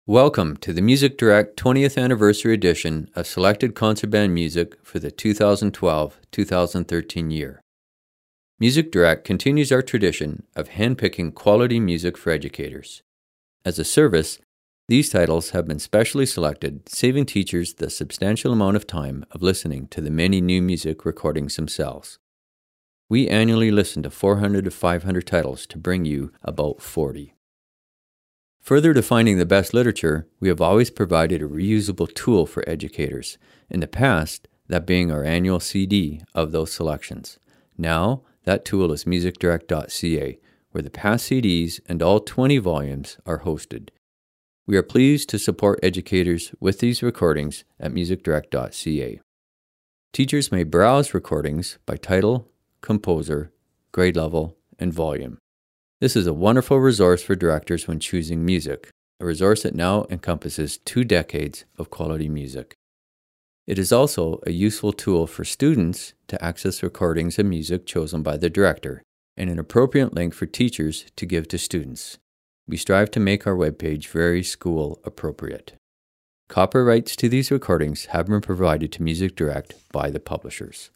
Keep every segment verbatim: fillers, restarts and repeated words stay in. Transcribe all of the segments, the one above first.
Welcome to the Music Direct twentieth Anniversary Edition of Selected Concert Band Music for the two thousand twelve to two thousand thirteen year. Music Direct continues our tradition of handpicking quality music for educators. As a service, these titles have been specially selected, saving teachers the substantial amount of time of listening to the many new music recordings themselves. We annually listen to four hundred to five hundred titles to bring you about forty. Further to finding the best literature, we have always provided a reusable tool for educators, in the past, that being our annual C D of those selections. Now, that tool is music direct dot c a, where the past C Ds and all twenty volumes are hosted. We are pleased to support educators with these recordings at music direct dot c a. Teachers may browse recordings by title, composer, grade level, and volume. This is a wonderful resource for directors when choosing music, a resource that now encompasses two decades of quality music. It is also a useful tool for students to access recordings of music chosen by the director, and an appropriate link for teachers to give to students. We strive to make our webpage very school appropriate. Copyrights to these recordings have been provided to Music Direct by the publishers.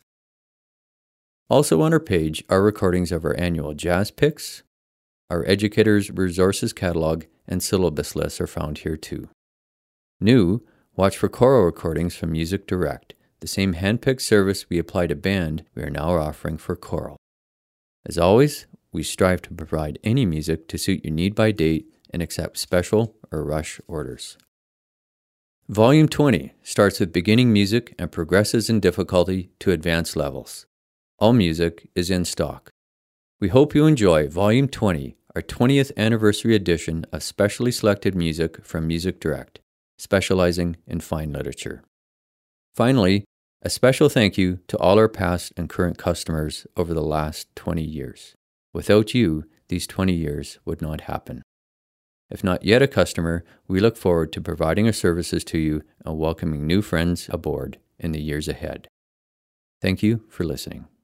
Also on our page are recordings of our annual Jazz Picks. Our Educators Resources Catalog and syllabus lists are found here too. New, watch for choral recordings from Music Direct, the same handpicked service we apply to band we are now offering for choral. As always, we strive to provide any music to suit your need by date and accept special or rush orders. Volume twenty starts with beginning music and progresses in difficulty to advanced levels. All music is in stock. We hope you enjoy Volume twenty, our twentieth anniversary edition of specially selected music from Music Direct, specializing in fine literature. Finally, a special thank you to all our past and current customers over the last twenty years. Without you, these twenty years would not happen. If not yet a customer, we look forward to providing our services to you and welcoming new friends aboard in the years ahead. Thank you for listening.